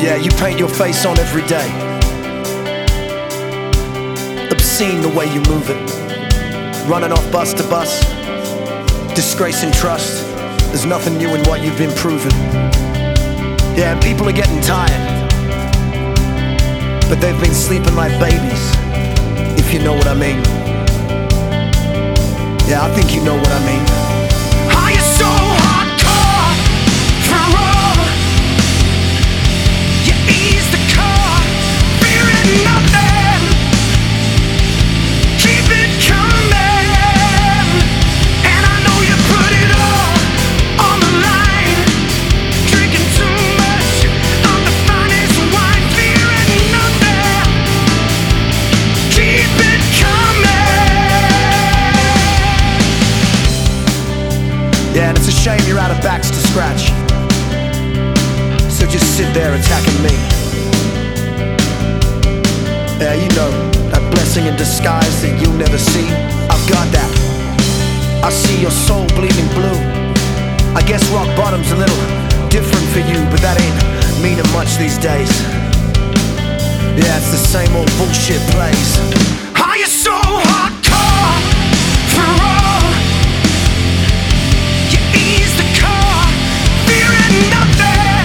Yeah, you paint your face on every day. Obscene the way you move it. Running off bus to bus, disgracing trust. There's nothing new in what you've been proven. Yeah, and people are getting tired, but they've been sleeping like babies, if you know what I mean. Yeah, I think you know what I mean. Are you so hardcore for all? You ease the core, fearing nothing. Keep it coming, and I know you put it all on the line. Drinking too much of the finest wine, fearing nothing. Keep it coming. Yeah, and it's a shame you're out of backs to scratch, so just sit there attacking me. Yeah, you know, that blessing in disguise that you'll never see. I've got that. I see your soul bleeding blue. I guess rock bottom's a little different for you, but that ain't meaning much these days. Yeah, it's the same old bullshit plays. Are you so hardcore for all? You ease the core, fearing nothing.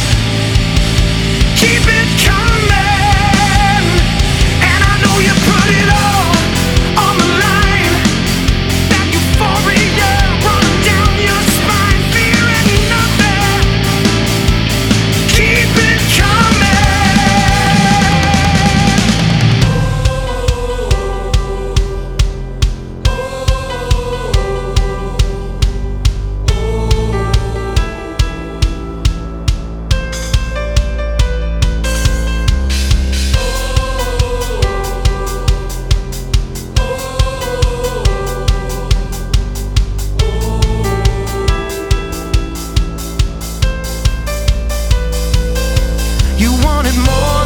Keep it coming, and I know you put it all on the line. That euphoria running down your spine, fearing nothing. Keep it you wanted more.